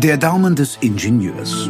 Der Daumen des Ingenieurs.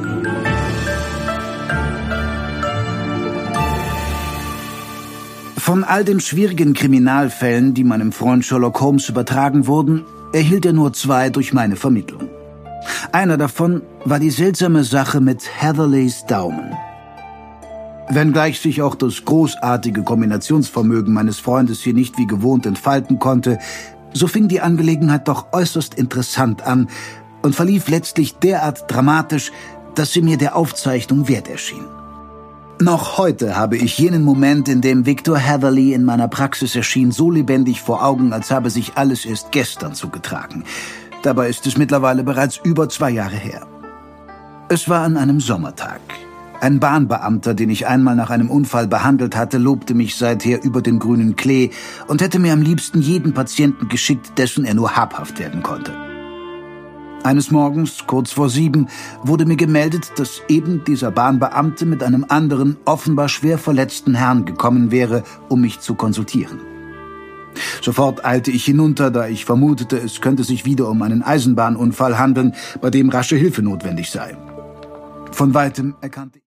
Von all den schwierigen Kriminalfällen, die meinem Freund Sherlock Holmes übertragen wurden, erhielt er nur 2 durch meine Vermittlung. Einer davon war die seltsame Sache mit Heatherleys Daumen. Wenngleich sich auch das großartige Kombinationsvermögen meines Freundes hier nicht wie gewohnt entfalten konnte, so fing die Angelegenheit doch äußerst interessant an und verlief letztlich derart dramatisch, dass sie mir der Aufzeichnung wert erschien. Noch heute habe ich jenen Moment, in dem Victor Heatherley in meiner Praxis erschien, so lebendig vor Augen, als habe sich alles erst gestern zugetragen. Dabei ist es mittlerweile bereits über 2 Jahre her. Es war an einem Sommertag. Ein Bahnbeamter, den ich einmal nach einem Unfall behandelt hatte, lobte mich seither über den grünen Klee und hätte mir am liebsten jeden Patienten geschickt, dessen er nur habhaft werden konnte. Eines Morgens, kurz vor 7, wurde mir gemeldet, dass eben dieser Bahnbeamte mit einem anderen, offenbar schwer verletzten Herrn gekommen wäre, um mich zu konsultieren. Sofort eilte ich hinunter, da ich vermutete, es könnte sich wieder um einen Eisenbahnunfall handeln, bei dem rasche Hilfe notwendig sei. Von weitem erkannte ich